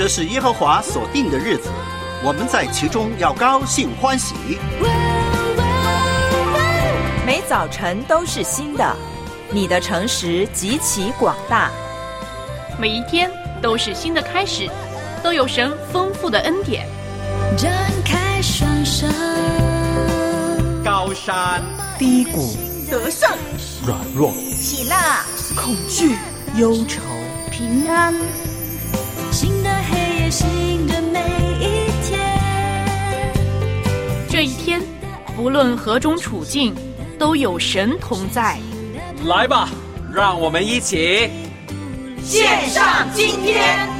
这是耶和华所定的日子，我们在其中要高兴欢喜。 每早晨都是新的，你的诚实极其广大。 每一天都是新的开始，都有神丰富的恩典。 张开双手， 高山低谷， 得胜软弱， 喜乐恐惧，忧愁， 平安，新的黑夜，新的每一天。 这一天，不论何种处境，都有神同在。 来吧，让我们一起献上今天。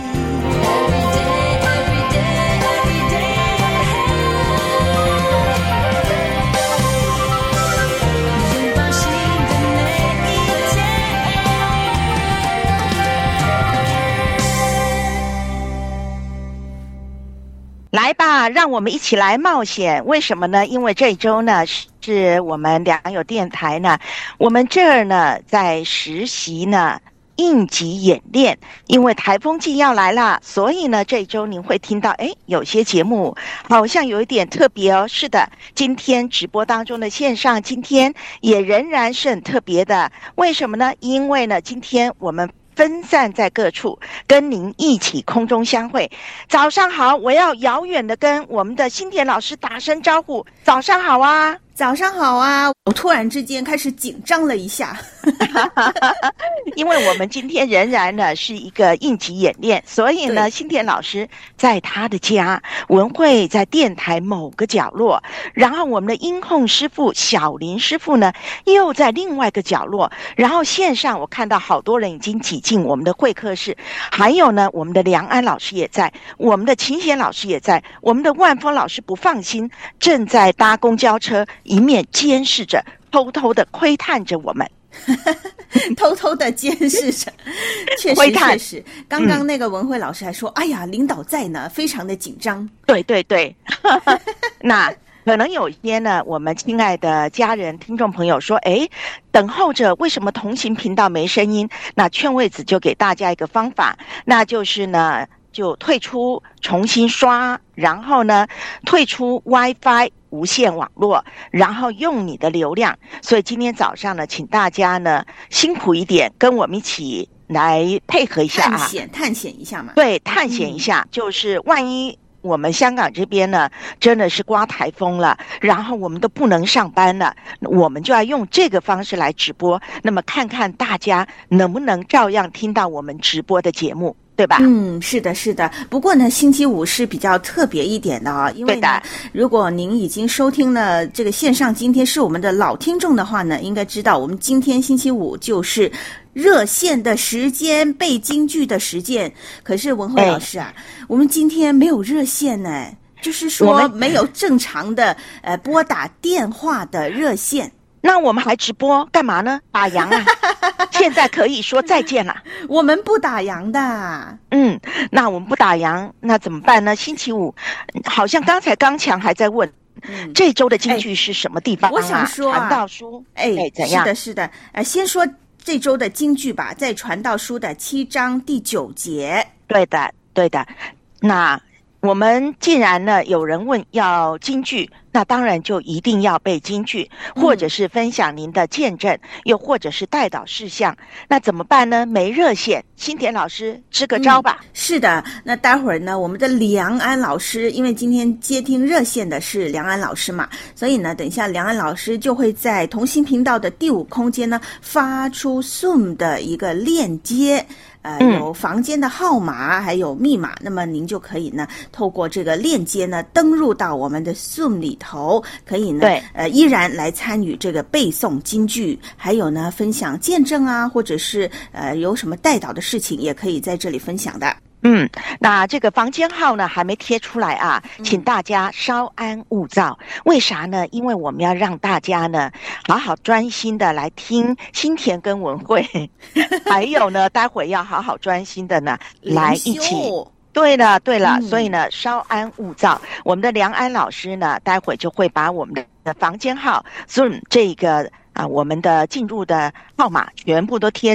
来吧，让我们一起来冒险。为什么呢？因为这周呢是我们良友电台呢，我们这儿呢在实习呢应急演练。因为台风季要来了，所以呢这周您会听到有些节目好像有一点特别哦。是的，今天直播当中的线上今天也仍然是很特别的。为什么呢？因为呢今天我们分散在各处，跟您一起空中相会。早上好，我要遥远的跟我们的新田老师打声招呼。早上好啊。 早上好啊！我突然之间开始紧张了一下， 因为我们今天仍然呢是一个应急演练，所以呢，新田老师在他的家，文慧在电台某个角落，然后我们的音控师傅小林师傅呢又在另外一个角落，然后线上我看到好多人已经挤进我们的会客室，还有呢，我们的梁安老师也在，我们的秦贤老师也在，我们的万峰老师不放心，正在搭公交车。一面监视着，偷偷的窥探着我们， 偷偷的监视着，确实。刚刚那个文慧老师还说：“哎呀，领导在呢，非常的紧张。” 对，那可能有些呢，我们亲爱的家人、听众朋友说：“等候着，为什么同行频道没声音？”那劝慰子就给大家一个方法，那就是呢，就退出，重新刷，然后呢，退出 WiFi。无线网络，然后用你的流量。所以今天早上呢，请大家呢辛苦一点，跟我们一起来配合一下啊， 探险一下嘛。 对，探险一下，就是万一我们香港这边呢真的是刮台风了，然后我们都不能上班了，我们就要用这个方式来直播，那么看看大家能不能照样听到我们直播的节目。对吧？ 是的。不过呢，星期五是比较特别一点的啊，因为呢，如果您已经收听了这个线上，今天是我们的老听众的话呢，应该知道我们今天星期五就是热线的时间，背京剧的时间。可是文慧老师啊，我们今天没有热线呢，就是说没有正常的拨打电话的热线。 那我们还直播干嘛呢？打烊啊！现在可以说再见了。 我们不打烊的。 那我们不打烊，那怎么办呢？星期五，好像刚才刚强还在问，这周的京剧是什么地方啊？ 我想说传道书。怎样？ 是的。先说这周的京剧吧，在传道书的7章第9节。 对的。那我们既然呢有人问要京剧，那当然就一定要背京剧，或者是分享您的见证，又或者是代祷事项。那怎么办呢？没热线，新田老师支个招吧。 是的，那待会儿呢，我们的梁安老师，因为今天接听热线的是梁安老师嘛，所以呢，等一下梁安老师就会在同心频道的第5空间呢发出 Zoom 的一个链接。有房间的号码还有密码，那么您就可以呢透过这个链接呢登入到我们的 Zoom 里头，可以呢依然来参与这个背诵京剧，还有呢分享见证啊，或者是有什么代祷的事情也可以在这里分享的。 那这个房间号呢还没贴出来啊，请大家稍安勿躁。为啥呢？因为我们要让大家呢好好专心的来听新田跟文慧，还有呢待会要好好专心的呢来一起。对了，所以呢稍安勿躁。我们的梁安老师呢待会就会把我们的房间号 Zoom 这个我们的进入的号码全部都贴在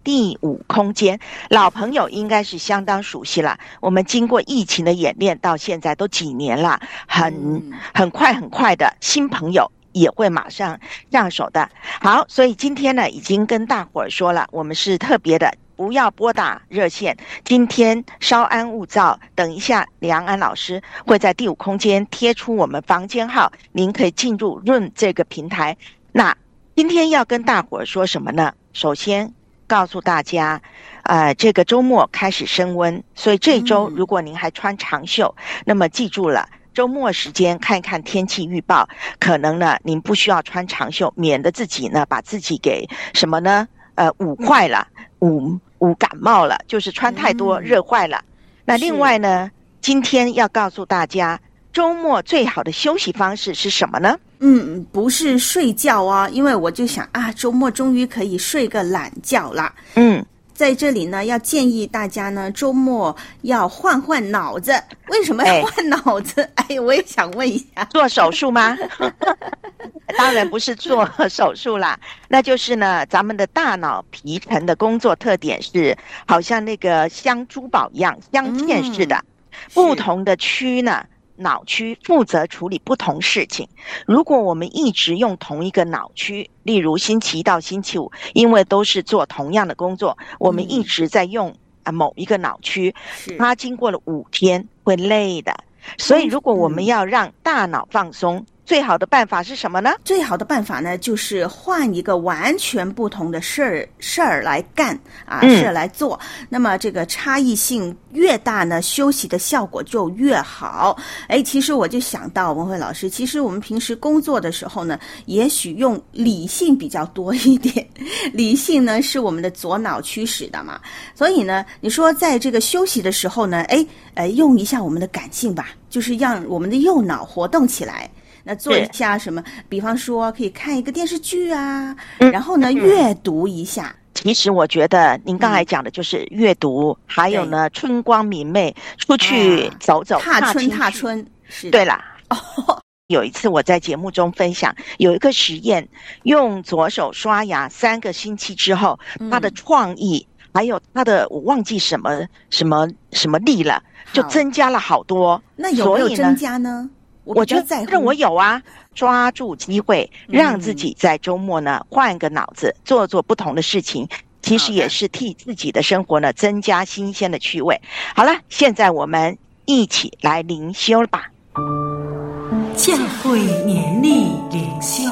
第五空间，老朋友应该是相当熟悉了。我们经过疫情的演练，到现在都几年了，很快的，新朋友也会马上上手的。好，所以今天呢，已经跟大伙儿说了，我们是特别的，不要拨打热线。今天稍安勿躁，等一下梁安老师会在第五空间贴出我们房间号，您可以进入润这个平台。那今天要跟大伙儿说什么呢？首先告诉大家，这个周末开始升温，所以这周如果您还穿长袖，那么记住了，周末时间看一看天气预报，可能呢您不需要穿长袖，免得自己呢把自己给什么呢？捂坏了，捂感冒了，就是穿太多热坏了。那另外呢，今天要告诉大家，周末最好的休息方式是什么呢？ 不是睡觉啊，因为我就想啊，周末终于可以睡个懒觉啦。在这里呢，要建议大家呢，周末要换脑子。为什么要换脑子？我也想问一下， 做手术吗？当然不是做手术啦，那就是呢，咱们的大脑皮层的工作特点是，好像那个镶珠宝一样，镶嵌式的，不同的区呢。脑区负责处理不同事情。如果我们一直用同一个脑区，例如星期一到星期五，因为都是做同样的工作，我们一直在用某一个脑区，它经过了5天会累的。所以如果我们要让大脑放松，最好的办法是什么呢？ 最好的办法呢，就是换一个完全不同的事儿来干事儿来做。那么这个差异性越大呢，休息的效果就越好。其实我就想到文慧老师，其实我们平时工作的时候呢，也许用理性比较多一点。理性呢是我们的左脑驱使的嘛，所以呢，你说在这个休息的时候呢，用一下我们的感性吧，就是让我们的右脑活动起来。那做一下什么？比方说可以看一个电视剧啊，然后呢阅读一下。 其实我觉得您刚才讲的就是阅读，还有呢春光明媚，出去走走， 踏春。是的。 对啦。有一次我在节目中分享，有一个实验，用左手刷牙3个星期之后，他的创意还有他的我忘记什么力了，就增加了好多。 那有没有增加呢？ 我觉得我有啊，抓住机会，让自己在周末呢换个脑子，做不同的事情，其实也是替自己的生活呢增加新鲜的趣味。好了，现在我们一起来灵修吧。 教会年历灵修，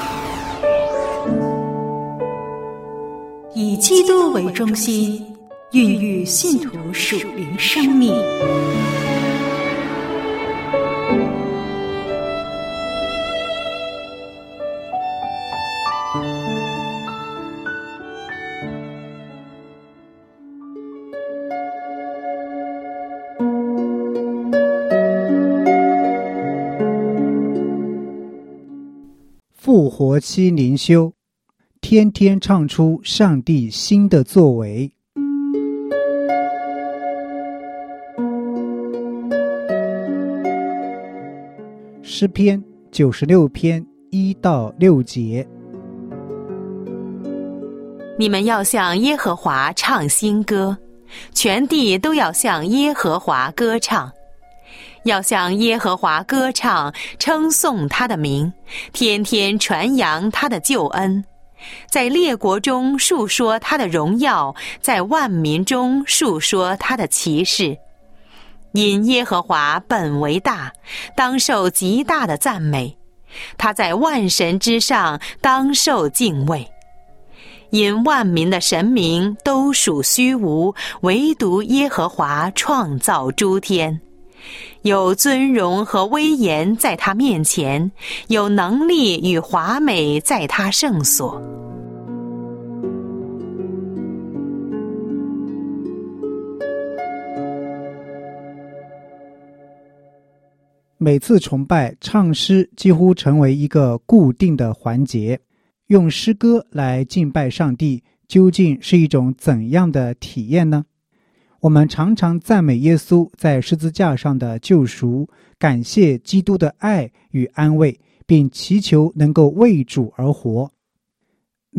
以基督为中心，孕育信徒属灵生命。 复活期灵修，天天唱出上帝新的作为。诗篇96篇1到6节。 你们要向耶和华唱新歌，全地都要向耶和华歌唱。要向耶和华歌唱，称颂他的名，天天传扬他的救恩，在列国中述说他的荣耀，在万民中述说他的奇事。因耶和华本为大，当受极大的赞美，他在万神之上，当受敬畏。因万民的神明都属虚无，唯独耶和华创造诸天。有尊荣和威严在他面前，有能力与华美在他圣所。 每次崇拜唱诗几乎成为一个固定的环节，用诗歌来敬拜上帝，究竟是一种怎样的体验呢？我们常常赞美耶稣在十字架上的救赎，感谢基督的爱与安慰，并祈求能够为主而活。那么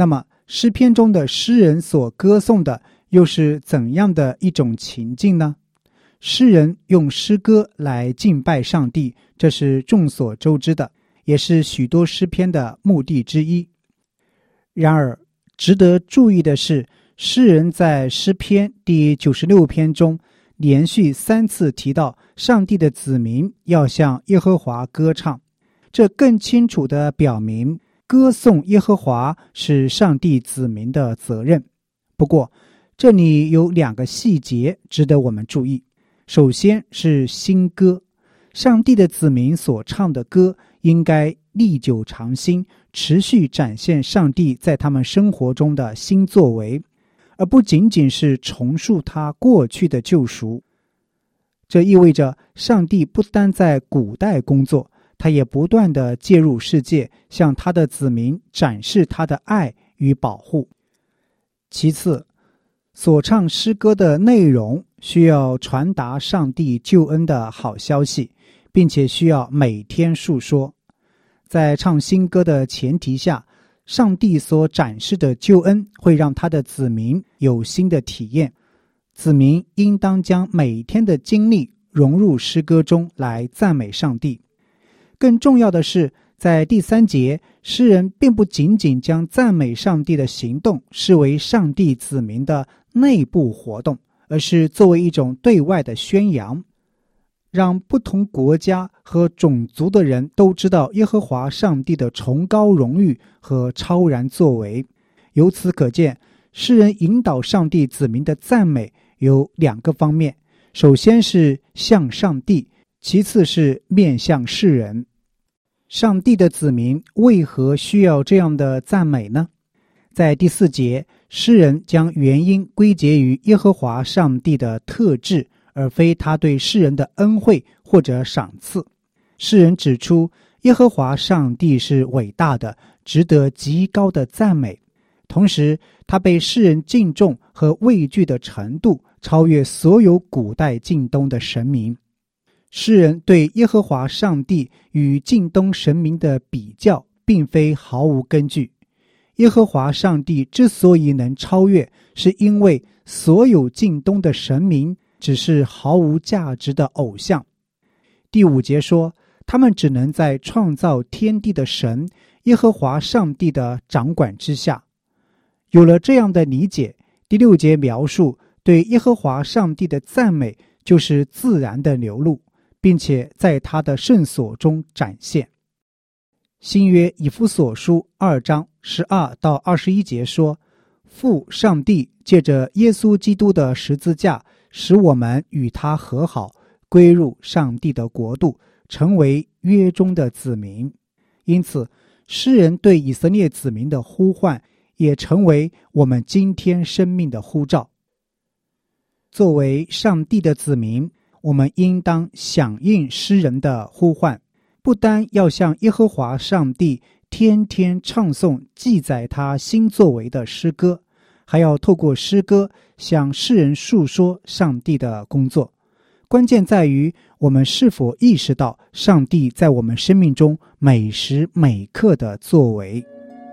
诗篇中的诗人所歌颂的又是怎样的一种情境呢？诗人用诗歌来敬拜上帝，这是众所周知的，也是许多诗篇的目的之一。然而，值得注意的是，诗人在诗篇第96篇中连续3次提到上帝的子民要向耶和华歌唱，这更清楚地表明歌颂耶和华是上帝子民的责任。不过，这里有2个细节值得我们注意。首先是新歌，上帝的子民所唱的歌应该历久常新，持续展现上帝在他们生活中的新作为，而不仅仅是重述他过去的救赎。这意味着上帝不单在古代工作，他也不断地介入世界，向他的子民展示他的爱与保护。其次，所唱诗歌的内容需要传达上帝救恩的好消息，并且需要每天述说。在唱新歌的前提下，上帝所展示的救恩会让他的子民有新的体验。子民应当将每天的经历融入诗歌中来赞美上帝。更重要的是，在第3节，诗人并不仅仅将赞美上帝的行动视为上帝子民的内部活动，而是作为一种对外的宣扬，让不同国家和种族的人都知道耶和华上帝的崇高荣誉和超然作为。由此可见，诗人引导上帝子民的赞美有2个方面，首先是向上帝，其次是面向世人。上帝的子民为何需要这样的赞美呢？在第4节，诗人将原因归结于耶和华上帝的特质，而非他对世人的恩惠或者赏赐。诗人指出，耶和华上帝是伟大的，值得极高的赞美，同时他被世人敬重和畏惧的程度超越所有古代近东的神明。诗人对耶和华上帝与近东神明的比较并非毫无根据。耶和华上帝之所以能超越，是因为所有近东的神明只是毫无价值的偶像。第5节说，他们只能在创造天地的神耶和华上帝的掌管之下。有了这样的理解，第6节描述对耶和华上帝的赞美就是自然的流露，并且在他的圣所中展现。新约以弗所书2章12到21节说，父上帝借着耶稣基督的十字架，使我们与他和好，归入上帝的国度，成为约中的子民。因此，诗人对以色列子民的呼唤，也成为我们今天生命的呼召。作为上帝的子民，我们应当响应诗人的呼唤，不单要向耶和华上帝天天唱诵记载他新作为的诗歌，还要透过诗歌向世人述说上帝的工作。关键在于我们是否意识到上帝在我们生命中每时每刻的作为。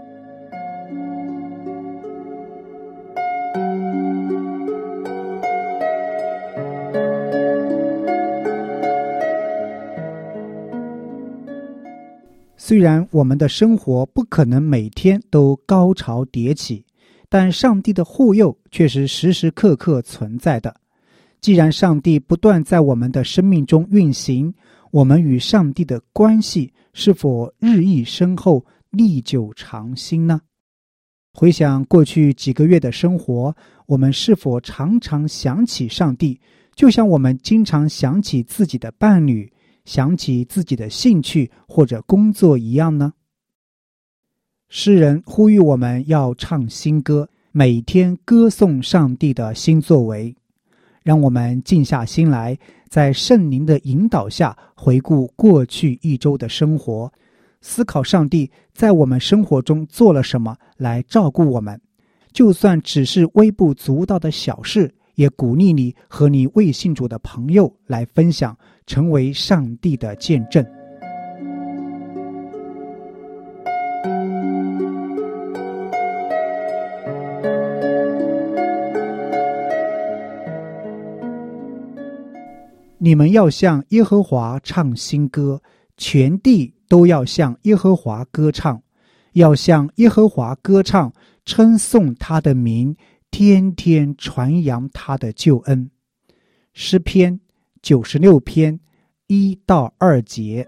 虽然我们的生活不可能每天都高潮迭起，但上帝的护佑却是时时刻刻存在的。既然上帝不断在我们的生命中运行，我们与上帝的关系是否日益深厚、历久常新呢？回想过去几个月的生活，我们是否常常想起上帝，就像我们经常想起自己的伴侣，想起自己的兴趣或者工作一样呢？诗人呼吁我们要唱新歌，每天歌颂上帝的新作为。让我们静下心来，在圣灵的引导下回顾过去一周的生活，思考上帝在我们生活中做了什么来照顾我们。就算只是微不足道的小事，也鼓励你和你未信主的朋友来分享，成为上帝的见证。 你们要向耶和华唱新歌，全地都要向耶和华歌唱，要向耶和华歌唱，称颂他的名，天天传扬他的救恩。诗篇96篇1到2节。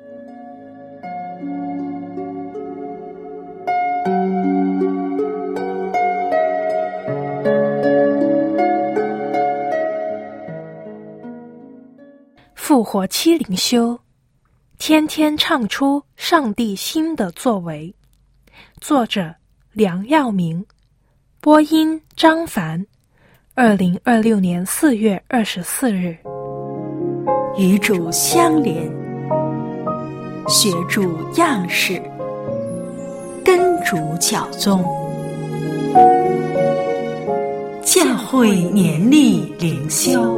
复活期灵修，天天唱出上帝新的作为。作者梁耀明，播音张凡。2026年4月24日。 与主相连，学主样式，跟主脚踪。教会年历灵修。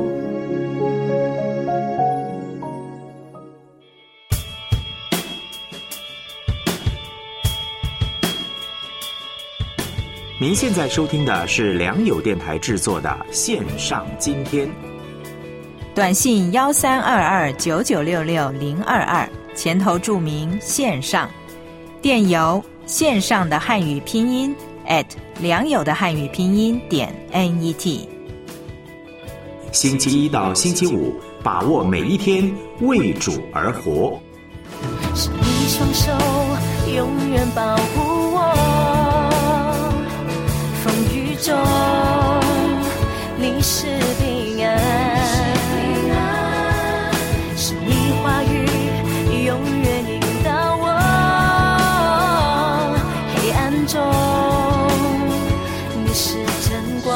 您现在收听的是良友电台制作的线上今天。 短信132299660022，前头注明线上。电邮线上的汉语拼音良友的汉语拼音.net。 星期一到星期五，把握每一天，为主而活。 是你双手永远保护我，风雨中你是平安，是你话语永远引导我，黑暗中你是真光，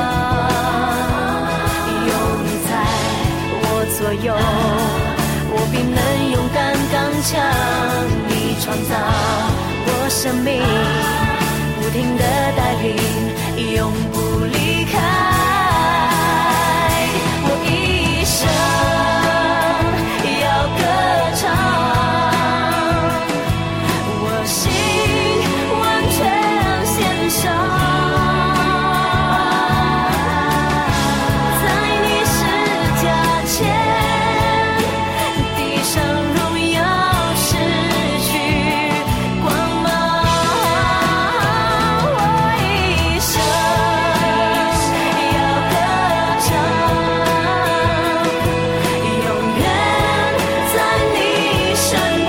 有你在我左右，我必能勇敢刚强。你创造我生命，不停地带领，永不离开。我一生要歌唱，我心完全献上，在你十架前，地上荣耀失去光芒。我一生要歌唱，永远在你身旁。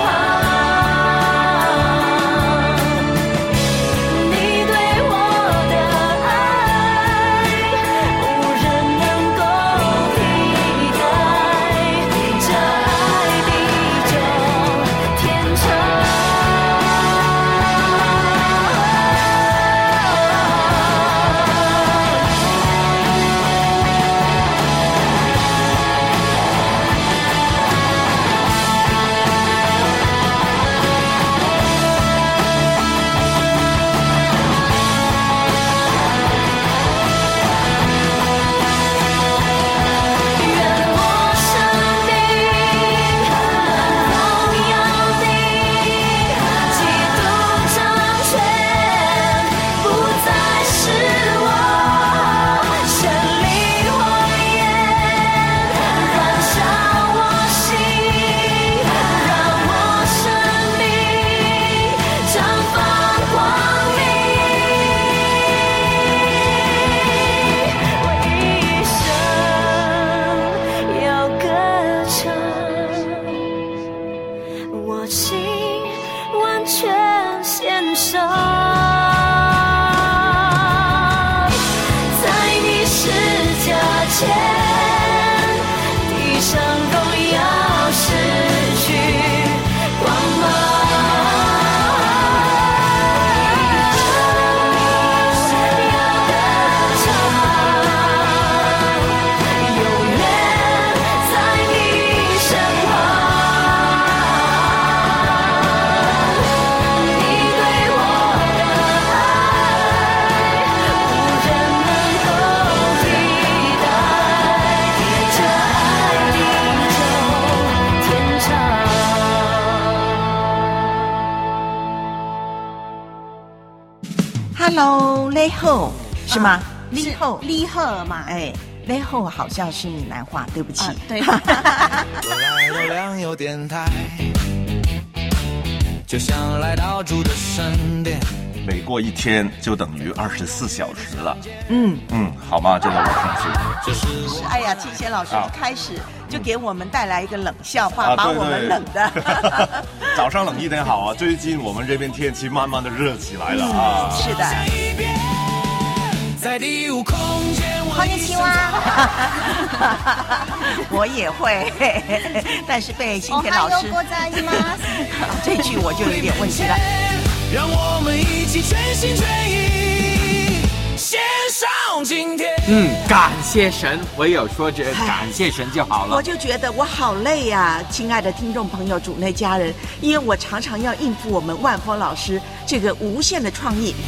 你对我的爱，无人能够替代，这爱比就天长。愿我生命荣耀你，基督掌权，不再是我，神灵火焰燃烧我心，让我生命绽放光明。我一生要歌唱，我心完全献上，在你十架前，地上荣耀失去光芒。要歌唱，永远在你身旁。你对我的爱，无人能够替代，这爱比就天长。 Hello，雷后是吗？ 是雷后， 李贺嘛？ 哎， 背后好像是闽南话，对不起。 对。 我来到良友电台，就像来到主的神殿。 每过一天就等于24小时了。好吗？这个我上去。哎呀，庆贤老师一开始就给我们带来一个冷笑话，把我们冷的。 早上冷一点好啊，最近我们这边天气慢慢的热起来了啊。 是的。 在第五空间， こんにちは。我也会，但是被新田老师这句我就有点问题了。 让我们一起全心全意献上今天。 感谢神，唯有说这感谢神就好了。 我就觉得我好累啊，亲爱的听众朋友、主内家人，因为我常常要应付我们万峰老师这个无限的创意。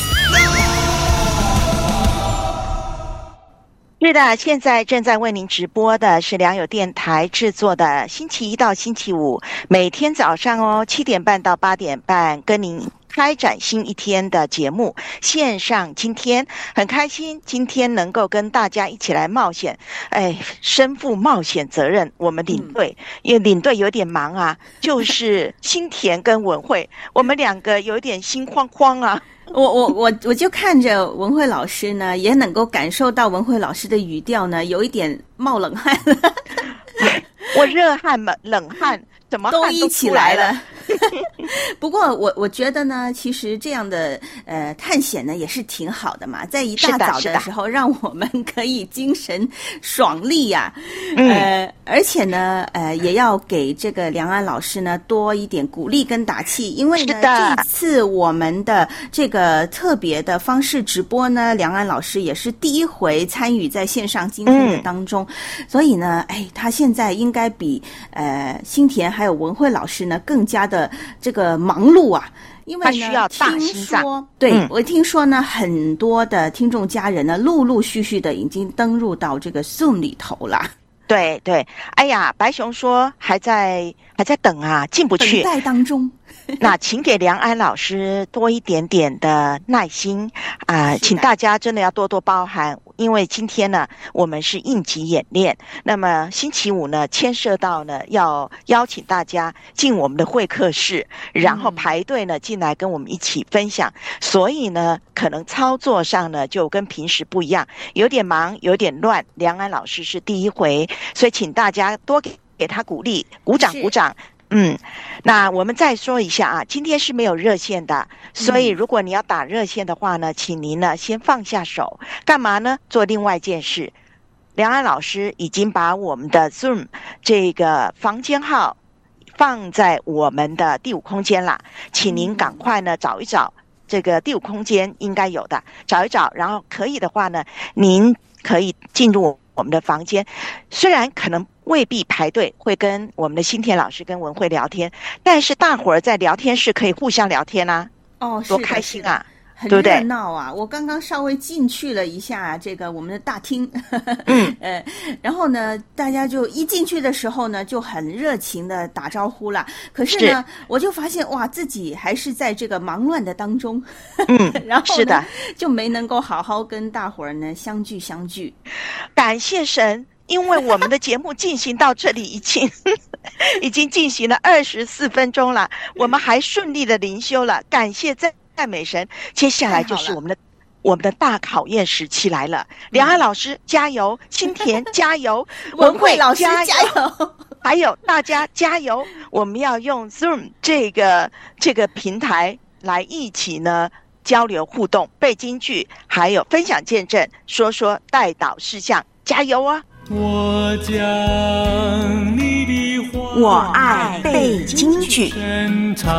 是的，现在正在为您直播的是良友电台制作的星期一到星期五每天早上7点半到8点半跟您开展新一天的节目线上。今天很开心，今天能够跟大家一起来冒险，身负冒险责任。我们领队，因为领队有点忙啊，就是新田跟文慧，我们两个有点心慌慌啊。 我就看着文慧老师呢，也能够感受到文慧老师的语调呢，有一点冒冷汗了。 我热汗嘛，冷汗怎么汗都一起来了。不过我觉得呢，其实这样的探险呢也是挺好的嘛，在一大早的时候让我们可以精神爽利呀。而且呢也要给这个梁安老师呢多一点鼓励跟打气，因为呢这次我们的这个特别的方式直播呢，梁安老师也是第一回参与在线上今天的当中，所以呢他现在应该比新田还有文慧老师呢更加的这个忙碌啊，因为呢需要大心脏。 对，我听说呢很多的听众家人呢陆陆续续的已经登入到这个 Zoom 里头了。 对对，哎呀，白熊说还在等啊，进不去， 等待当中。 那请给梁安老师多一点点的耐心啊，请大家真的要多多包涵，因为今天呢我们是应急演练，那么星期五呢牵涉到呢要邀请大家进我们的会客室，然后排队呢进来跟我们一起分享，所以呢可能操作上呢就跟平时不一样，有点忙有点乱。梁安老师是第一回，所以请大家多给他鼓励，鼓掌鼓掌。那我们再说一下啊，今天是没有热线的，所以如果你要打热线的话呢，请您呢先放下手，干嘛呢？做另外一件事。梁安老师已经把我们的 Zoom 这个房间号放在我们的第五空间啦，请您赶快呢找一找，这个第五空间应该有的，找一找，然后可以的话呢，您可以进入我们的房间，虽然可能未必排队会跟我们的新田老师跟文慧聊天，但是大伙儿在聊天室可以互相聊天啊。多开心啊， 很热闹啊！我刚刚稍微进去了一下这个我们的大厅，然后呢大家就一进去的时候呢就很热情的打招呼了，可是呢我就发现哇，自己还是在这个忙乱的当中，然后呢就没能够好好跟大伙儿呢相聚。 感谢神，因为我们的节目进行到这里已经进行了24分钟了，我们还顺利的灵修了，感谢赞美神。接下来就是我们的大考验时期来了，梁安老师加油，新田加油， 文慧老师加油， 还有大家加油！我们要用 Zoom 这个平台来一起呢交流互动，背金句，还有分享见证，说说代祷事项，加油啊！ 我将你的话， 我爱背金句， 深藏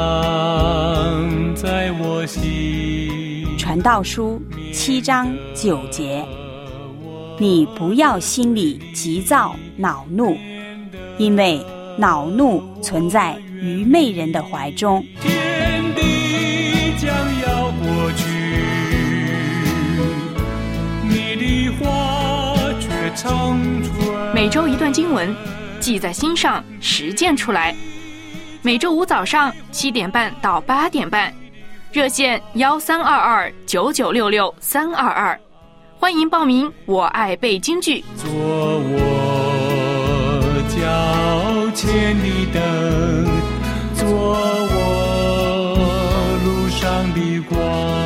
在我心。 传道书7章9节，你不要心里急躁恼怒，因为恼怒存在愚昧人的怀中。 天地将要过去，你的话却长存。 每周一段经文，记在心上，实践出来。每周五早上7点半到8点半，热线13229966-322， 欢迎报名，我爱背京剧。 做我脚前的灯，做我路上的光。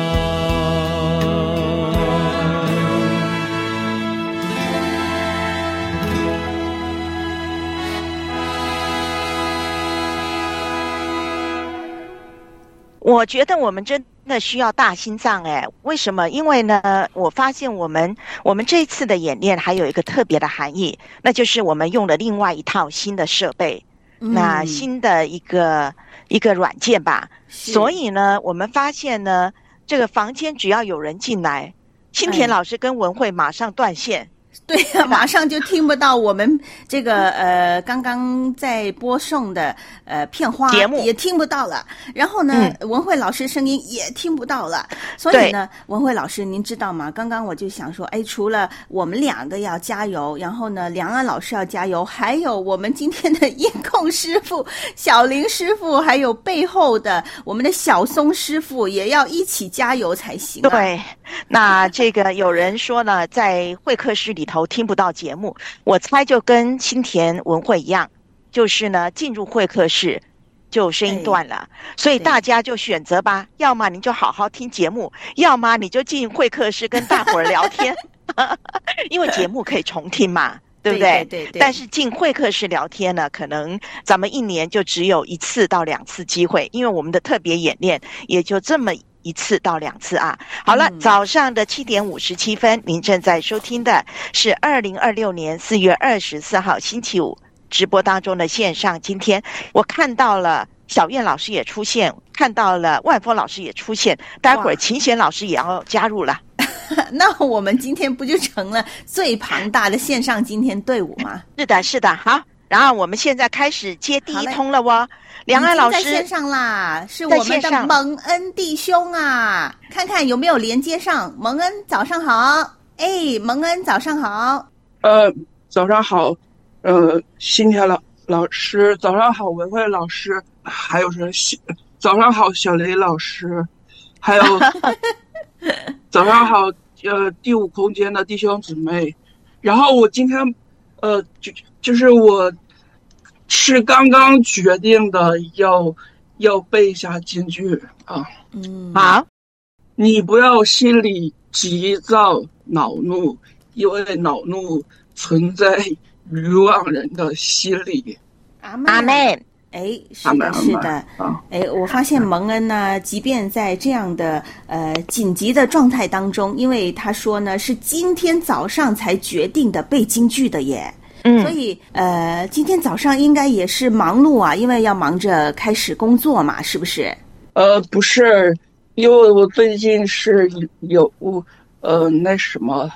我觉得我们真的需要大心脏哎，为什么？因为呢，我发现我们这次的演练还有一个特别的含义，那就是我们用了另外一套新的设备，那新的一个软件吧。所以呢，我们发现呢，这个房间只要有人进来，新田老师跟文慧马上断线。 对呀，马上就听不到我们这个刚刚在播送的片花节目也听不到了，然后呢，文慧老师声音也听不到了。所以呢，文慧老师您知道吗？刚刚我就想说，哎，除了我们两个要加油，然后呢，梁安老师要加油，还有我们今天的音控师傅小林师傅，还有背后的我们的小松师傅也要一起加油才行啊。 对，那这个有人说呢，在会客室里头听不到节目，我猜就跟新田文慧一样，就是呢进入会客室就声音断了，所以大家就选择吧，要么你就好好听节目，要么你就进会客室跟大伙儿聊天，因为节目可以重听嘛。对不对？对。但是进会客室聊天呢，可能咱们一年就只有1次到2次机会，因为我们的特别演练也就这么1次到2次啊。好了，早上的7点57分，您正在收听的是2026年4月24号星期五直播当中的线上。今天我看到了小燕老师也出现，看到了万峰老师也出现，待会儿秦贤老师也要加入了。 那我们今天不就成了最庞大的线上今天队伍吗？ 是的，是的。好，然后我们现在开始接第一通了哦。梁安老师在线上啦，是我们的蒙恩弟兄啊，看看有没有连接上。蒙恩早上好，哎，蒙恩早上好。 早上好，新田老师早上好，文慧老师，还有是早上好，小雷老师，还有早上好，第5空间的弟兄姊妹。然后我今天就是我是刚刚决定的要背一下京剧啊。 好， 你不要心里急躁恼怒，因为恼怒存在愚妄人的心里。 阿们。哎，是的，是的，哎，我发现蒙恩呢，即便在这样的紧急的状态当中，因为他说呢是今天早上才决定的背京剧的耶，所以今天早上应该也是忙碌啊，因为要忙着开始工作嘛，是不是？ 不是，因为我最近是有那什么，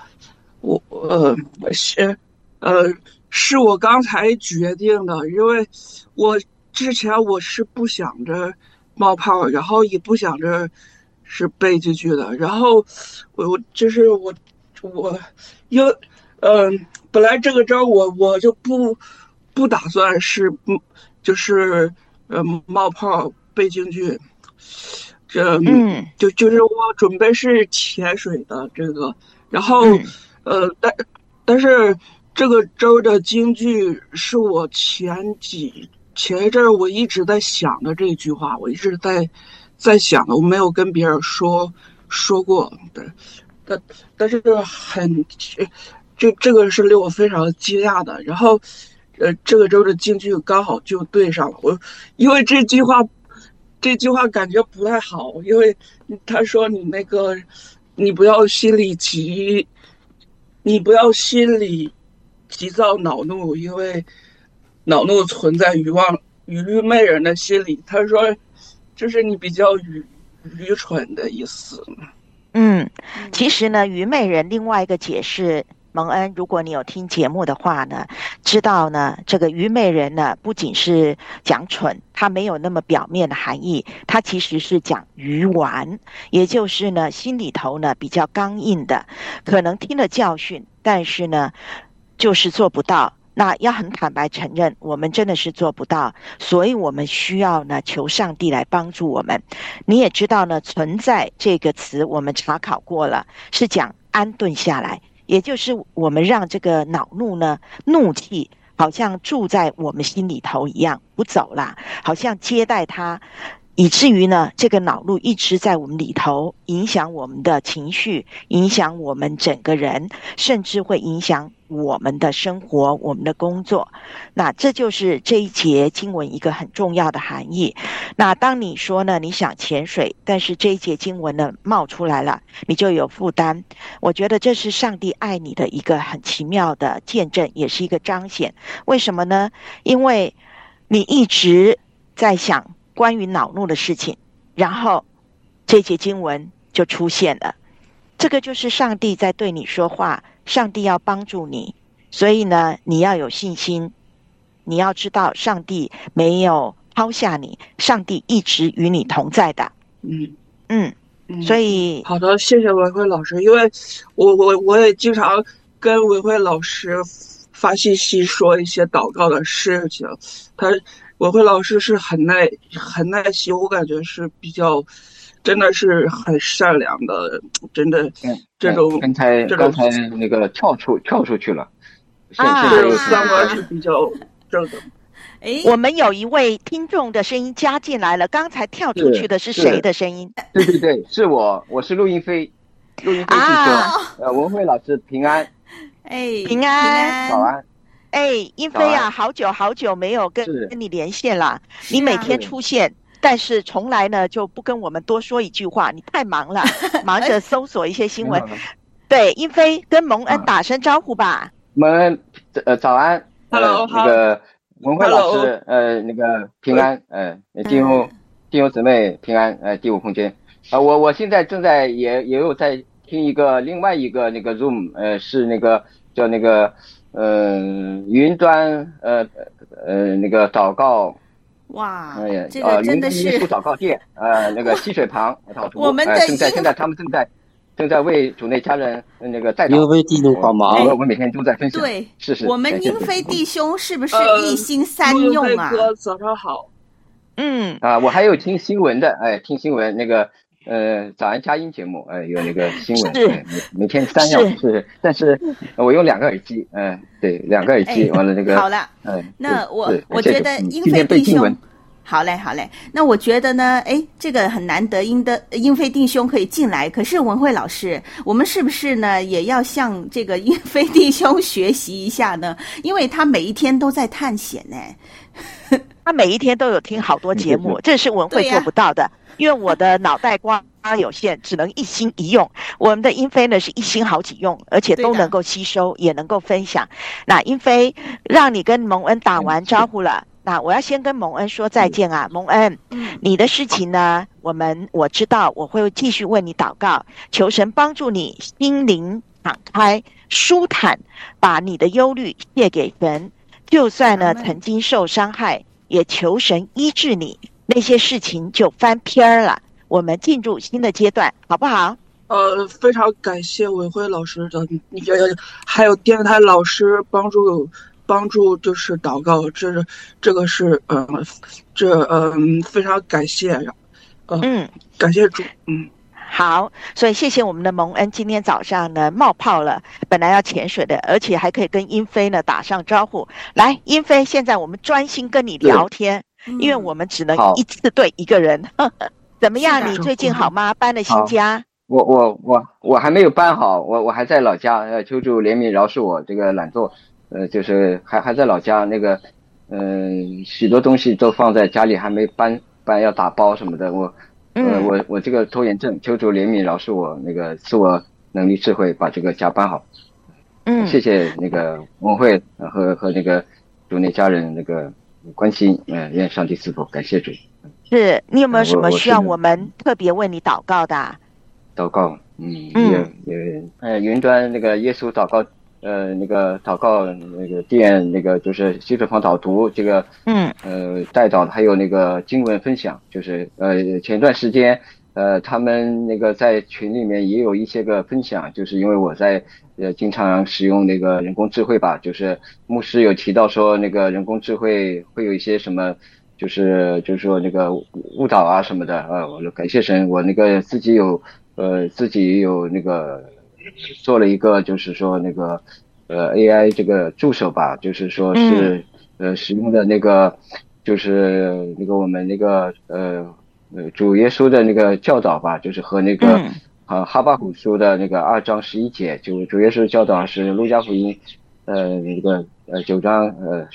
是我刚才决定的，因为我之前我是不想着冒泡，然后也不想着是背进去的，然后我就是我因为本来这个周我就不打算是就是冒泡背进去，就是我准备是潜水的这个，然后但是这个周的京剧是我前一阵我一直在想的这句话，我一直在想的，我没有跟别人说过，但是这个是令我非常惊讶的。然后这个周的京剧刚好就对上了，因为这句话感觉不太好，因为他说你不要心里急躁恼怒，因为恼怒存在愚昧人的心里。他说就是你比较愚蠢的意思。 其实呢，愚昧人另外一个解释，蒙恩，如果你有听节目的话呢，知道呢，这个愚昧人呢，不仅是讲蠢，它没有那么表面的含义，它其实是讲愚顽，也就是呢，心里头呢比较刚硬的，可能听了教训，但是呢，就是做不到。那要很坦白承认，我们真的是做不到，所以我们需要呢求上帝来帮助我们。你也知道呢，存在这个词我们查考过了，是讲安顿下来，也就是我们让这个恼怒呢，怒气好像住在我们心里头一样，不走啦，好像接待它，以至于呢，这个恼怒一直在我们里头，影响我们的情绪，影响我们整个人，甚至会影响我们的生活，我们的工作。那这就是这一节经文一个很重要的含义。那当你说呢，你想潜水，但是这一节经文呢冒出来了，你就有负担。我觉得这是上帝爱你的一个很奇妙的见证，也是一个彰显。为什么呢？因为你一直在想关于恼怒的事情，然后这节经文就出现了。这个就是上帝在对你说话，上帝要帮助你，所以呢，你要有信心，你要知道上帝没有抛下你，上帝一直与你同在的。所以好的，谢谢文慧老师，因为我也经常跟文慧老师发信息说一些祷告的事情，文慧老师是很耐心，我感觉是比较，真的是很善良的，真的这种刚才那个跳出去了， 这三观是比较正的。 我们有一位听众的声音加进来了，刚才跳出去的是谁的声音？ 对，是我是陆英飞弟兄，文慧老师平安， 平安， 早安。 英飞啊，好久没有跟你连线了。你每天出现，但是从来呢就不跟我们多说一句话，你太忙了，忙着搜索一些新闻。对，英飞跟蒙恩打声招呼吧。 蒙恩，早安。 Hello， 那个文慧老师，那个平安，弟兄姊妹平安，第五空间。我现在正在也有在听另外一个那个 Zoom， 是那个叫那个。云端那个祷告， 哇，这个真的是耶稣祷告殿，那个溪水旁祷图， 我们的现在他们正在为主内家人那个代祷， 因为弟兄帮忙， 我每天都在分享。 对， 是， 我们英飞弟兄是不是一心三用啊？ 哥，早上好。 我还有听新闻的，听新闻那个。早安佳音节目，有那个新闻，每天3小时，但是我用2个耳机，对，2个耳机，完了那个， 好了，那我觉得英飞弟兄，好嘞，那我觉得呢，这个很难得，英飞弟兄可以进来，可是文慧老师，我们是不是呢也要向这个英飞弟兄学习一下呢？因为他每一天都在探险呢。 他每一天都有听好多节目，这是文慧做不到的，因为我的脑袋瓜有限，只能一心一用。我们的英飞呢是一心好几用，而且都能够吸收，也能够分享。那英飞，让你跟蒙恩打完招呼了，那我要先跟蒙恩说再见啊，蒙恩，你的事情呢，我知道，我会继续为你祷告，求神帮助你心灵敞开、舒坦，把你的忧虑卸给神。就算呢曾经受伤害，也求神医治你，那些事情就翻篇了。我们进入新的阶段，好不好？ 非常感谢文慧老师的，还有电台老师帮助，就是祷告，这个是非常感谢，感谢主， 好，所以谢谢我们的蒙恩，今天早上呢冒泡了，本来要潜水的，而且还可以跟英飞呢打上招呼。来，英飞，现在我们专心跟你聊天，因为我们只能一次对一个人。怎么样？你最近好吗？搬了新家？ 我还没有搬好，我还在老家，求主怜悯饶恕我这个懒惰，就是还在老家那个，许多东西都放在家里还没搬要打包什么的，我这个拖延症，求主怜悯饶恕我，那个赐我能力智慧把这个家搬好。谢谢那个文慧和那个主内家人那个关心，愿上帝赐福，感谢主。 是你有没有什么需要我们特别为你祷告的？ 祷告，云端那个耶稣祷告，那个祷告那个殿那个就是溪水旁导读这个，代祷还有那个经文分享，就是前段时间他们那个在群里面也有一些个分享，就是因为我在经常使用那个人工智慧吧，就是牧师有提到说那个人工智慧会有一些什么。就是说那个误导啊什么的，我感谢神，我那个自己有那个做了一个就是说那个AI 这个助手吧，就是说是使用的那个就是那个我们那个主耶稣的那个教导吧，就是和那个哈巴谷书的那个2章11节，就主耶稣教导是路加福音那个9章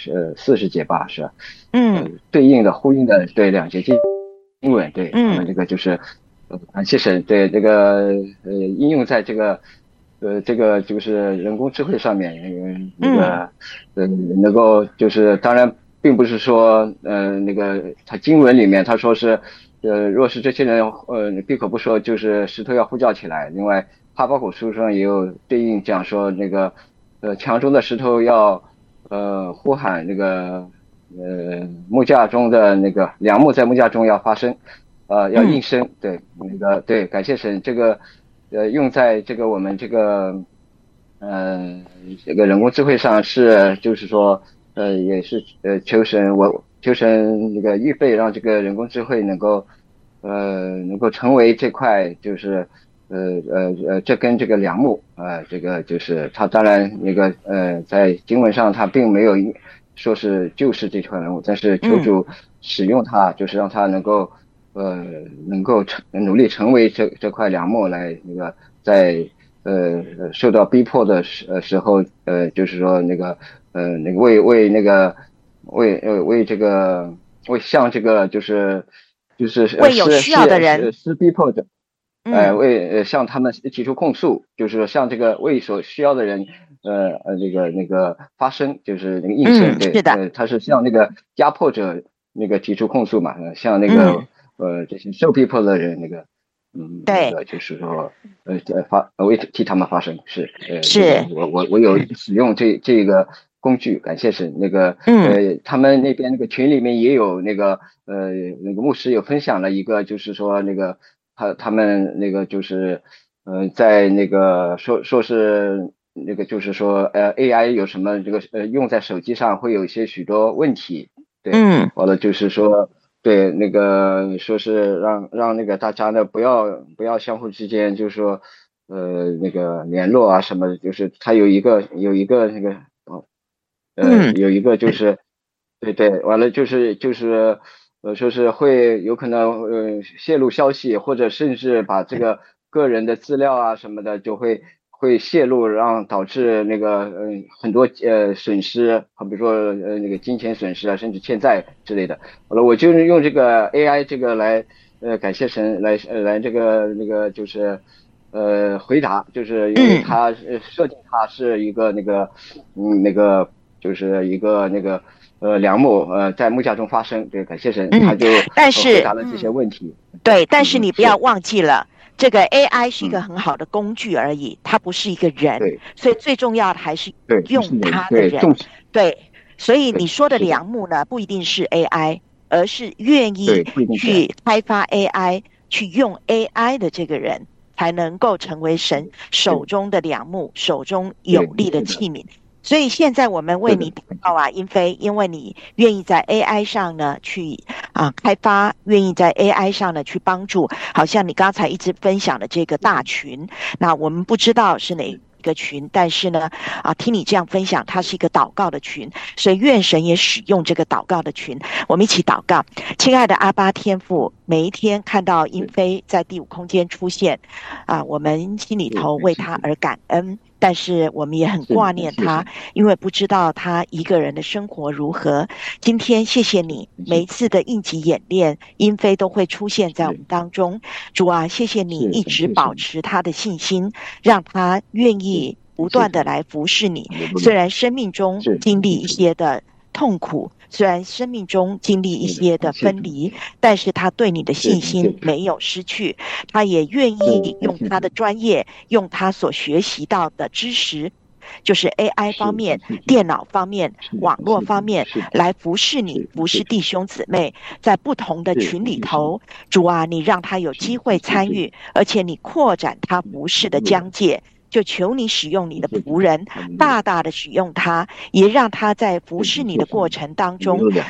40节吧，是吧？对应的呼应的对2节经文，对，这个就是感谢神，对这个应用在这个这个就是人工智慧上面，那个能够就是当然并不是说那个他经文里面他说是若是这些人闭口不说，就是石头要呼叫起来。另外哈巴谷书上也有对应讲说那个墙中的石头要呼喊那个木架中的那个梁木在木架中要发声要应声，对那个对感谢神，这个用在这个我们这个这个人工智慧上是就是说也是求神那个预备让这个人工智慧能够成为这块就是这跟这个梁木这个就是他当然那个在经文上他并没有说是就是这块梁木，但是求主使用它，就是让它能够努力成为这块梁木来那个在受到逼迫的时候就是说那个为这个为向这个就是为有需要的人施逼迫者为向他们提出控诉，就是说向这个为所需要的人那个发声，就是那个应声，对， 是的， 他是向那个压迫者那个提出控诉嘛，向那个这些受逼迫的人那个对， 那个就是说替他们发声，是我有使用这个工具，感谢神。那个他们那边那个群里面也有那个那个牧师有分享了一个，就是说那个他们那个就是在那个说是那个就是说AI 有什么这个用在手机上会有一些许多问题，对，完了就是说对那个说是让那个大家呢不要相互之间就是说那个联络啊什么的，就是他有一个那个有一个就是对完了就是说是会有可能泄露消息，或者甚至把这个个人的资料啊什么的就会泄露，导致那个很多损失，好比说那个金钱损失啊，甚至欠债之类的。好了，我就是用这个 AI 这个来感谢神来这个那个就是回答，就是因为它设定它是一个那个那个就是一个那个梁木在木架中发生，对，感谢神，他就回答了这些问题。 对，但是你不要忘记了。这个 AI 是一个很好的工具而已，它不是一个人，所以最重要的还是用它的人。对，所以你说的梁木呢，不一定是 AI， 而是愿意去开发 AI、去用 AI 的这个人，才能够成为神手中的梁木，手中有力的器皿。所以现在我们为你祷告啊，英飞，因为你愿意在 AI 上呢去开发，愿意在 AI 上呢去帮助，好像你刚才一直分享的这个大群，那我们不知道是哪一个群，但是呢听你这样分享，它是一个祷告的群，所以愿神也使用这个祷告的群，我们一起祷告。亲爱的阿爸天父，每一天看到英飞在第五空间出现我们心里头为他而感恩，但是我们也很挂念他，因为不知道他一个人的生活如何。今天谢谢你，每一次的应急演练，英飞都会出现在我们当中。主啊，谢谢你一直保持他的信心，让他愿意不断的来服侍你。虽然生命中经历一些的痛苦，虽然生命中经历一些的分离，但是他对你的信心没有失去，他也愿意用他的专业，用他所学习到的知识，就是 AI 方面、电脑方面、网络方面来服侍你，服侍弟兄姊妹，在不同的群里头。主啊，你让他有机会参与，而且你扩展他服侍的疆界，就求你使用你的仆人，大大的使用他，也让他在服侍你的过程当中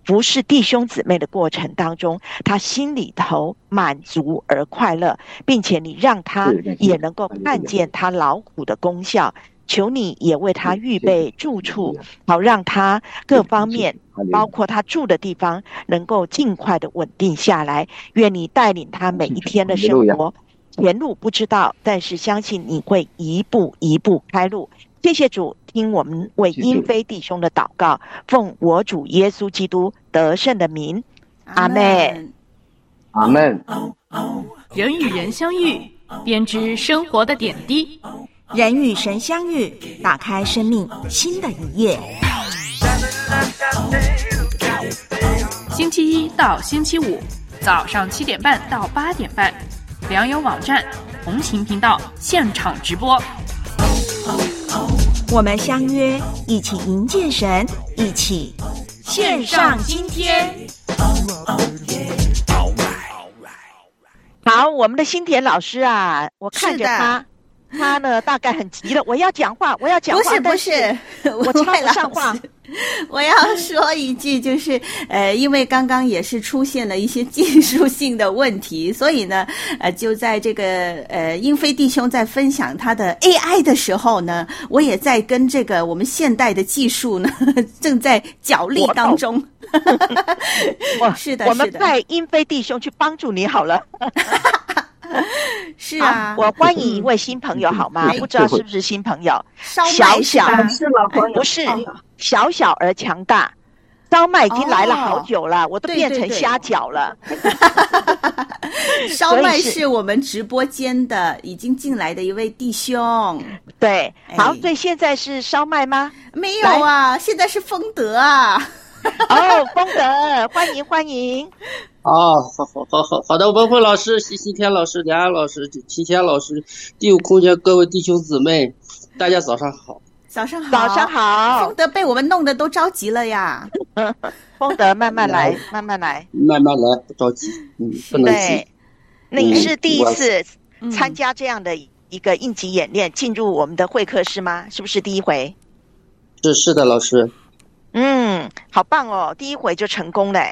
服侍弟兄姊妹的过程当中，他心里头满足而快乐，并且你让他也能够看见他劳苦的功效。求你也为他预备住处，好让他各方面，包括他住的地方，能够尽快的稳定下来。愿你带领他每一天的生活，前路不知道，但是相信你会一步一步开路。谢谢主，听我们为英菲弟兄的祷告，奉我主耶稣基督得胜的名，阿们。 阿们。 人与人相遇，编织生活的点滴。 人与神相遇，打开生命新的一页。 星期一到星期五早上7点半到8点半，良友网站同行频道现场直播。 我们相约，一起迎接神，一起线上今天。 好，我们的新田老师啊，我看着他呢大概很急了，我要讲话。不是，我插不上话。 我要说一句，就是因为刚刚也是出现了一些技术性的问题，所以呢就在这个英菲弟兄在分享他的 AI 的时候呢，我也在跟这个我们现代的技术呢正在角力当中。是的， 我们派英菲弟兄去帮助你好了。 是啊， 我欢迎一位新朋友好吗？不知道是不是新朋友？小是老朋友， 不是小小而强大。烧麦已经来了好久了，我都变成虾饺了。 烧麦是我们直播间的已经进来的一位弟兄。 对，好，所以现在是烧麦吗？ 没有啊，现在是丰德啊。 哦，丰德，欢迎。 好的，文慧老师、西天老师、梁安老师、齐天老师、第五空间各位弟兄姊妹，大家早上好。 早上好。丰德被我们弄得都着急了呀。 丰德，慢慢来， 不着急。不能急。 你是第一次参加这样的一个应急演练，进入我们的会客室吗？是不是第一回？ 是的，老师。 好棒哦，第一回就成功了。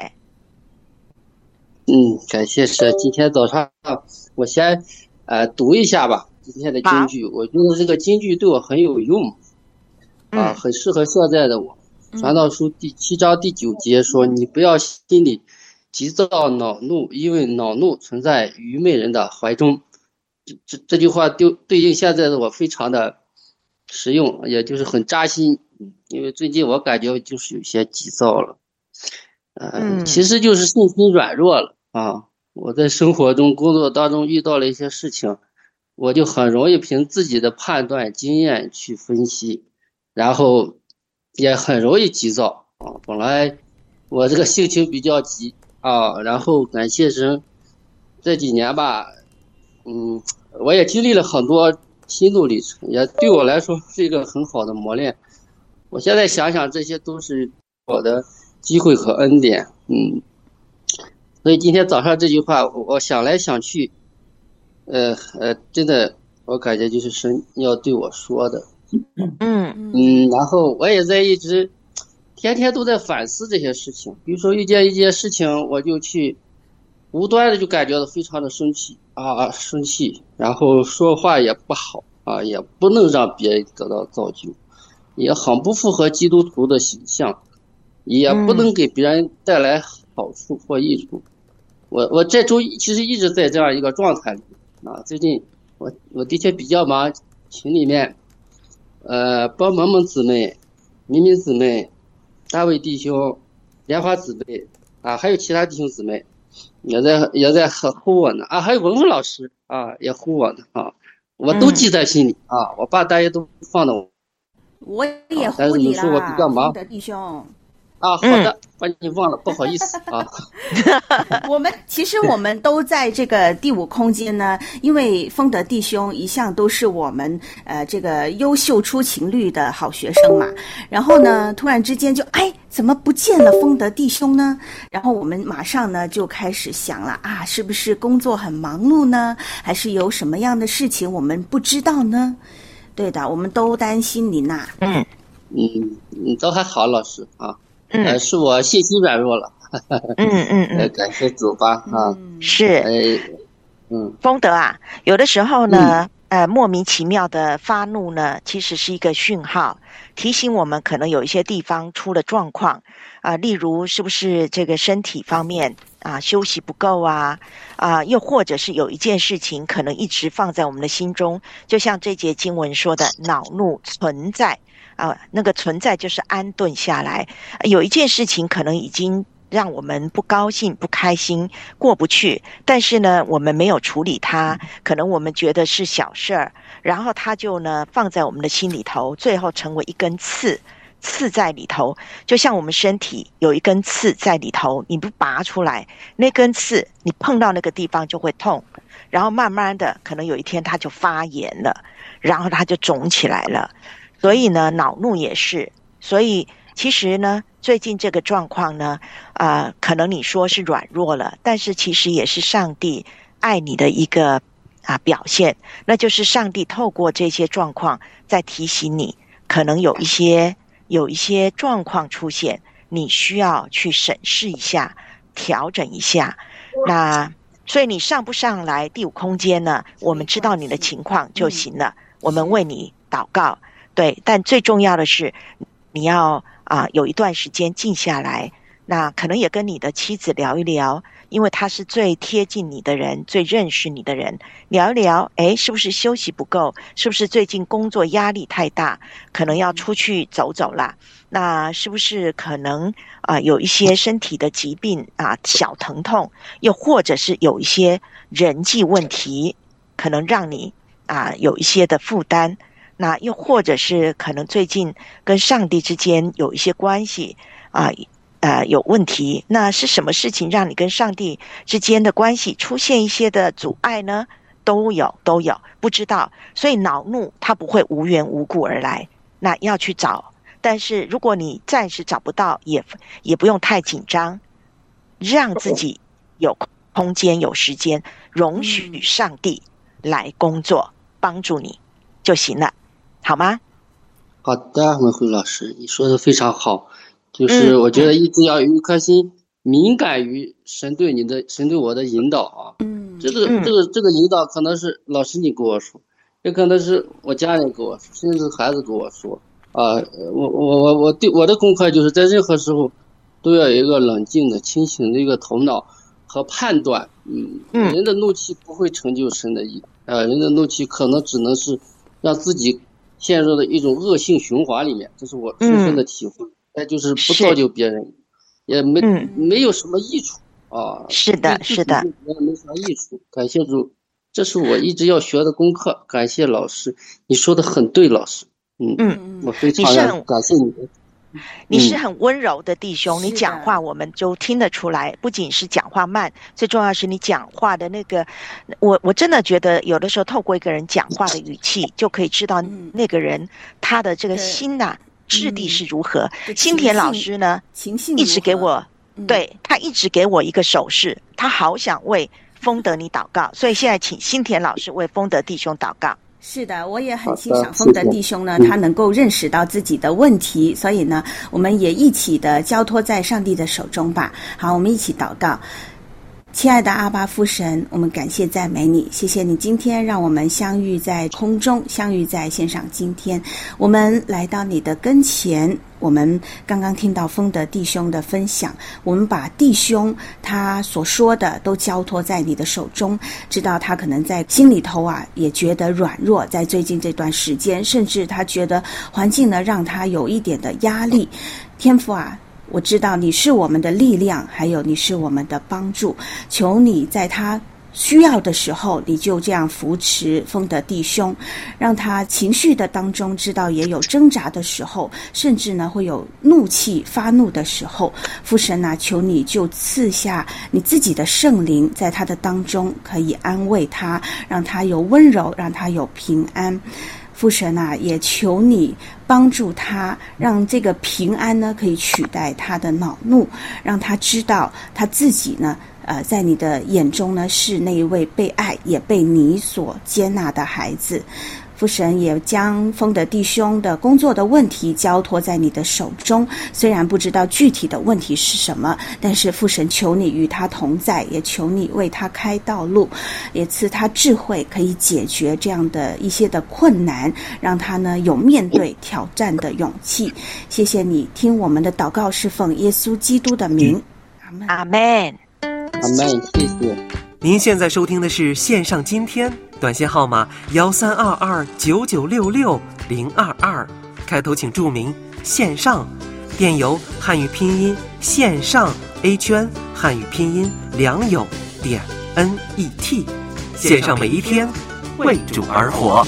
感谢神。今天早上我先读一下吧今天的金句，我觉得这个金句对我很有用很适合现在的我。传道书第7章第9节说，你不要心里急躁恼怒，因为恼怒存在愚昧人的怀中。这句话对应现在的我非常的实用，也就是很扎心。因为最近我感觉就是有些急躁了，其实就是信心软弱了我在生活中、工作当中遇到了一些事情，我就很容易凭自己的判断、经验去分析，然后也很容易急躁本来我这个性情比较急然后感谢神，这几年吧，我也经历了很多心路历程，也对我来说是一个很好的磨练。我现在想想，这些都是我的机会和恩典。所以今天早上这句话，我想来想去，真的，我感觉就是神要对我说的。然后我也在一直天天都在反思这些事情。比如说遇见一件事情，我就去无端的就感觉到非常的生气，然后说话也不好也不能让别人得到造就。也很不符合基督徒的形象，也不能给别人带来好处或益处。我这周其实一直在这样一个状态里最近我的确比较忙，群里面帮萌萌姊妹、明明姊妹、大卫弟兄、莲花姊妹还有其他弟兄姊妹也在呼我呢还有文文老师也呼我呢我都记在心里我把大家都放到我也呼你了， 我比较忙的弟兄。 好的，把你忘了，不好意思其实我们都在这个第五空间呢，因为丰德弟兄一向都是我们这个优秀出勤率的好学生嘛。然后呢，突然之间就怎么不见了丰德弟兄呢？然后我们马上呢就开始想了是不是工作很忙碌呢？还是有什么样的事情我们不知道呢？对的，我们都担心您呐。 都还好，老师是我信心软弱了。感谢主吧啊。 是。丰德啊，有的时候呢，莫名其妙的发怒呢，其实是一个讯号，提醒我们可能有一些地方出了状况例如是不是这个身体方面休息不够又或者是有一件事情可能一直放在我们的心中，就像这节经文说的，恼怒存在那个存在就是安顿下来，有一件事情可能已经让我们不高兴不开心过不去，但是呢我们没有处理它，可能我们觉得是小事儿，然后它就呢放在我们的心里头，最后成为一根刺在里头，就像我们身体有一根刺在里头，你不拔出来，那根刺你碰到那个地方就会痛，然后慢慢的可能有一天它就发炎了，然后它就肿起来了。所以呢恼怒也是，所以其实呢最近这个状况呢可能你说是软弱了，但是其实也是上帝爱你的一个表现，那就是上帝透过这些状况在提醒你，可能有一些状况出现，你需要去审视一下，调整一下。那所以你上不上来第五空间呢，我们知道你的情况就行了，我们为你祷告，对，但最重要的是你要有一段时间静下来，那可能也跟你的妻子聊一聊，因为他是最贴近你的人，最认识你的人，聊一聊，是不是休息不够，是不是最近工作压力太大，可能要出去走走啦，那是不是可能有一些身体的疾病小疼痛，又或者是有一些人际问题可能让你有一些的负担，那又或者是可能最近跟上帝之间有一些关系有问题，那是什么事情让你跟上帝之间的关系出现一些的阻碍呢？都有不知道，所以恼怒它不会无缘无故而来，那要去找，但是如果你暂时找不到也不用太紧张，让自己有空间有时间，容许上帝来工作帮助你就行了，好吗？ 好的，文慧老师你说的非常好，就是我觉得一直要有一颗心敏感于神对我的引导这个引导可能是老师你跟我说，也可能是我家人跟我说，甚至孩子跟我说我的功课就是在任何时候都要有一个冷静的清醒的一个头脑和判断。人的怒气不会成就神的意人的怒气可能只能是让自己陷入了一种恶性循环里面，这是我深深的体会。那就是不造就别人，也没有什么益处是的， 没啥益处。感谢主，这是我一直要学的功课。感谢老师，你说的很对，老师。我非常感谢你。 你是很温柔的弟兄，你讲话我们就听得出来，不仅是讲话慢，最重要是你讲话的那个，我真的觉得有的时候透过一个人讲话的语气，就可以知道那个人他的这个心质地是如何。新田老师呢，一直给我，对，他一直给我一个手势，他好想为丰德你祷告，所以现在请新田老师为丰德弟兄祷告。 是的，我也很欣赏丰德弟兄呢，他能够认识到自己的问题，所以呢，我们也一起的交托在上帝的手中吧。好，我们一起祷告。亲爱的阿爸父神，我们感谢赞美你，谢谢你今天让我们相遇在空中，相遇在线上。今天我们来到你的跟前，我们刚刚听到丰德弟兄的分享，我们把弟兄他所说的都交托在你的手中，知道他可能在心里头也觉得软弱，在最近这段时间，甚至他觉得环境呢让他有一点的压力。天父我知道你是我们的力量，还有你是我们的帮助，求你在他需要的时候，你就这样扶持丰德弟兄，让他情绪的当中知道也有挣扎的时候，甚至呢会有怒气发怒的时候。父神求你就赐下你自己的圣灵在他的当中，可以安慰他，让他有温柔，让他有平安。父神也求你帮助他，让这个平安呢可以取代他的恼怒，让他知道他自己呢在你的眼中呢是那一位被爱也被你所接纳的孩子。父父神也将丰德弟兄的工作的问题交托在你的手中，虽然不知道具体的问题是什么，但是父神求你与他同在，也求你为他开道路，也赐他智慧，可以解决这样的一些的困难，让他呢有面对挑战的勇气。谢谢你听我们的祷告，是奉耶稣基督的名， 阿们。 阿们，谢谢。 您现在收听的是线上今天，短信号码13229966-022，开头请注明线上，电邮汉语拼音线上 A 圈汉语拼音良友.net， 线上每一天为主而活。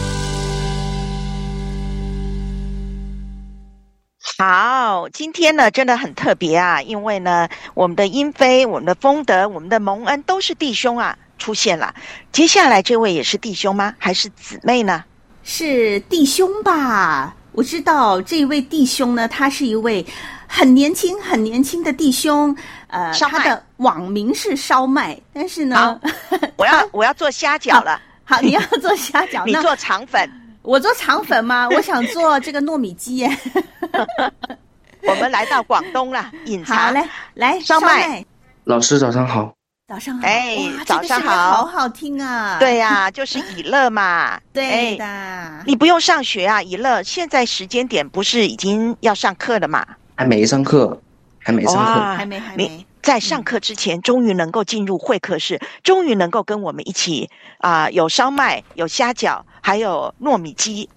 好，今天呢真的很特别啊，因为呢我们的英飞、我们的丰德、我们的蒙恩都是弟兄啊出现了。接下来这位也是弟兄吗？还是姊妹呢？ 是弟兄吧，我知道这位弟兄呢，他是一位很年轻的弟兄，他的网名是烧麦，但是呢， 我要做虾饺了。 好，你要做虾饺， 你做肠粉。 我做肠粉吗？我想做这个糯米鸡耶。 我们来到广东了，饮茶。 好，来烧麦。 老师早上好。 早上好。 早上好， 好好听啊。 对呀，就是以乐嘛。 对的。 你不用上学啊，以乐。现在时间点不是已经要上课了嘛？ 还没上课。还没。 你在上课之前，终于能够进入会客室，终于能够跟我们一起有烧麦，有虾饺，还有糯米鸡。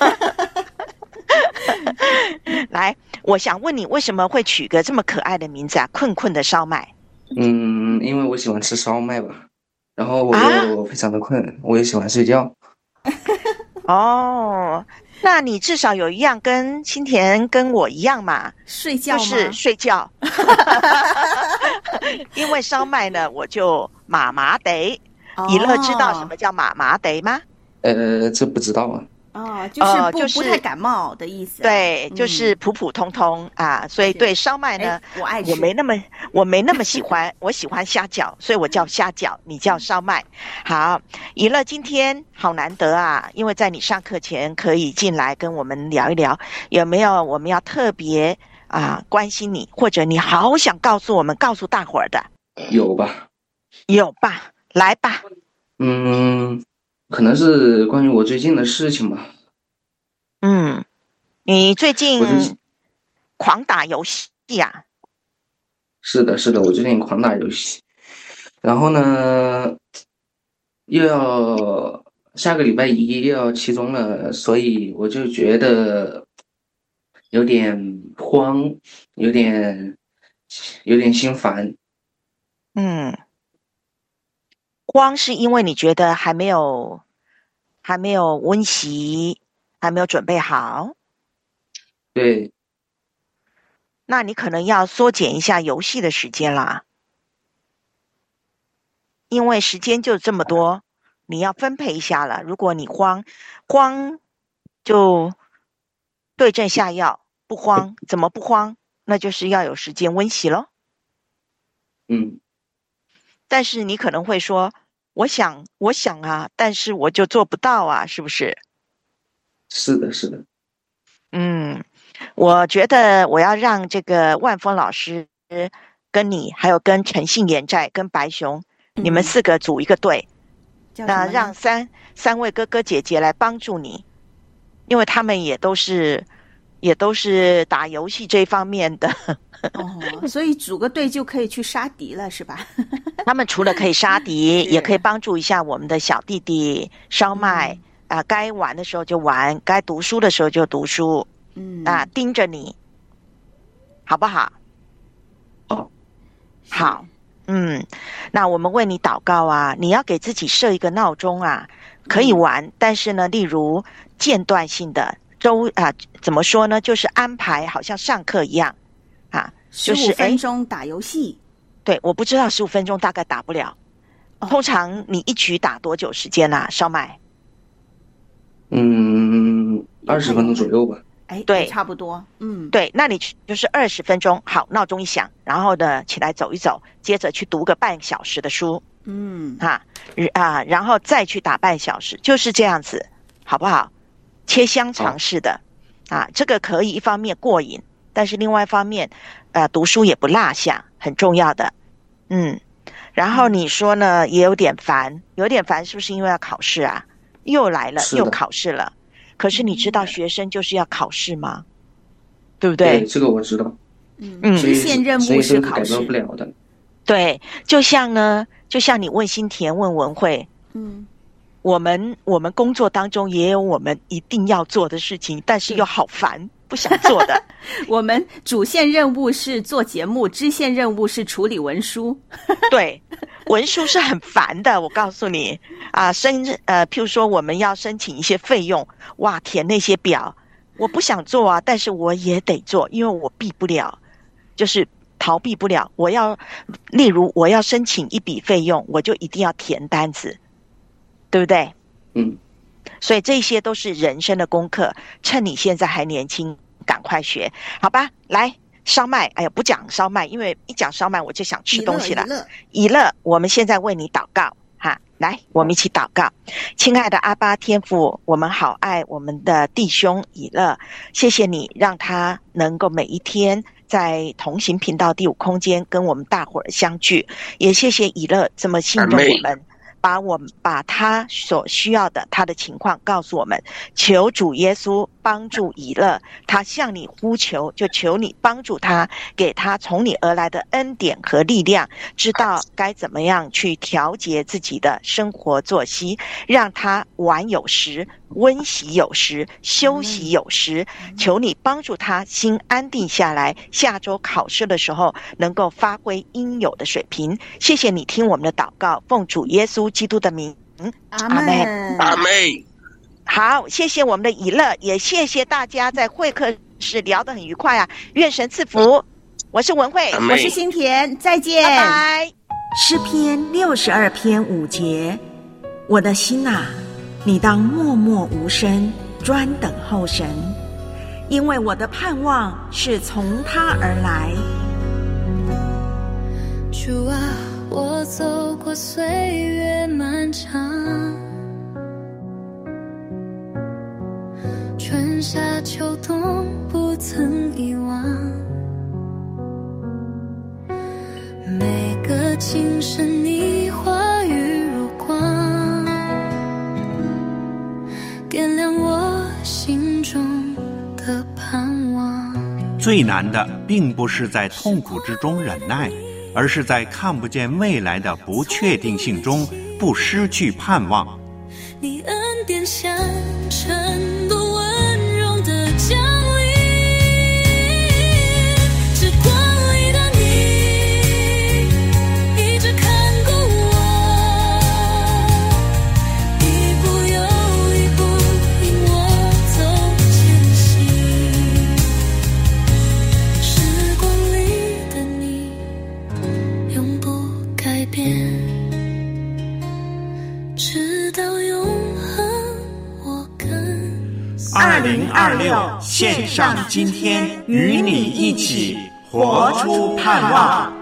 来，我想问你，为什么会取个这么可爱的名字啊？困困的烧麦。 因为我喜欢吃烧麦吧，然后我又非常的困，我也喜欢睡觉。 哦，那你至少有一样跟新田跟我一样嘛， 睡觉吗？ 就是睡觉。因为烧麦呢，我就麻麻得。以乐知道什么叫麻麻得吗？ 这不知道啊。 就是不太感冒的意思。 对，就是普普通通啊。所以对烧麦呢，我没那么喜欢，我喜欢虾饺，所以我叫虾饺，你叫烧麦。好，以乐今天好难得啊，因为在你上课前可以进来跟我们聊一聊，有没有我们要特别关心你，或者你好想告诉我们、告诉大伙儿的？ 有吧？ 来吧。 可能是关于我最近的事情吧。 你最近狂打游戏啊？ 是的，我最近狂打游戏，然后呢，又要下个礼拜一又要期中了，所以我就觉得有点慌，有点心烦。 慌是因为你觉得还没有温习，还没有准备好。 对。 那你可能要缩减一下游戏的时间啦，因为时间就这么多，你要分配一下了。如果你慌就对症下药，不慌怎么不慌？那就是要有时间温习咯。但是你可能会说，我想啊，但是我就做不到啊，是不是？ 是的。 我觉得我要让这个万峰老师跟你，还有跟陈信延在跟白熊，你们4个组一个队，那让三位哥哥姐姐来帮助你，因为他们也都是打游戏这方面的。 所以组个队就可以去杀敌了，是吧？ 他们除了可以杀敌，也可以帮助一下我们的小弟弟烧麦该玩的时候就玩，该读书的时候就读书。盯着你，好不好？好。那我们为你祷告啊，你要给自己设一个闹钟啊，可以玩，但是呢，例如间断性的怎么说呢？就是安排好像上课一样就是 15分钟打游戏。 对，我不知道15分钟大概打不了。通常你一局打多久时间啊？烧麦 ？20分钟左右吧。 对， 差不多。 对，那你就是20分钟。好，闹钟一响，然后呢，起来走一走，接着去读个半小时的书。然后再去打半小时，就是这样子。 好不好？切香肠式的这个可以一方面过瘾，但是另外一方面读书也不落下，很重要的。然后你说呢，也有点烦是不是因为要考试啊？又来了，又考试了。可是你知道学生就是要考试吗？对不对？ 对，这个我知道。 支线任务是考试， 改变不了的。 对，就像你问心田问文慧，我们工作当中也有我们一定要做的事情，但是又好烦，不想做的。 我们主线任务是做节目，支线任务是处理文书。 对，文书是很烦的，我告诉你譬如说我们要申请一些费用，哇，填那些表，我不想做但是我也得做，因为我避不了，就是逃避不了。例如我要申请一笔费用，我就一定要填单子，对不对？所以这些都是人生的功课，趁你现在还年轻，赶快学，好吧？来，烧麦，哎呀，不讲烧麦，因为一讲烧麦我就想吃东西了。以乐，我们现在为你祷告来，我们一起祷告。亲爱的阿爸天父，我们好爱我们的弟兄以乐，谢谢你让他能够每一天在同行频道第5空间跟我们大伙儿相聚，也谢谢以乐这么信任我们，把他所需要的他的情况告诉我们，求主耶稣帮助以乐，他向你呼求，就求你帮助他，给他从你而来的恩典和力量，知道该怎么样去调节自己的生活作息，让他玩有时，温习有时，休息有时，求你帮助他心安定下来，下周考试的时候能够发挥应有的水平。谢谢你听我们的祷告，奉主耶稣基督的名， 阿们， 阿们。 好，谢谢我们的以乐，也谢谢大家在会客室聊得很愉快愿神赐福。我是文慧， 我是心田，再见， 拜拜。 诗篇62篇5节，我的心你当默默无声，专等候神，因为我的盼望是从他而来。 主啊，我走过岁月漫长，春夏秋冬不曾遗忘，每个清晨你话语如光，点亮我心中的盼望。 最难的并不是在痛苦之中忍耐，而是在看不见未来的不确定性中不失去盼望。 你恩典像晨多温柔的降临，时光里的你一直看顾我，一步又一步引我走前行，时光里的你永不改变，直到永恒。 2026线上今天，与你一起活出盼望。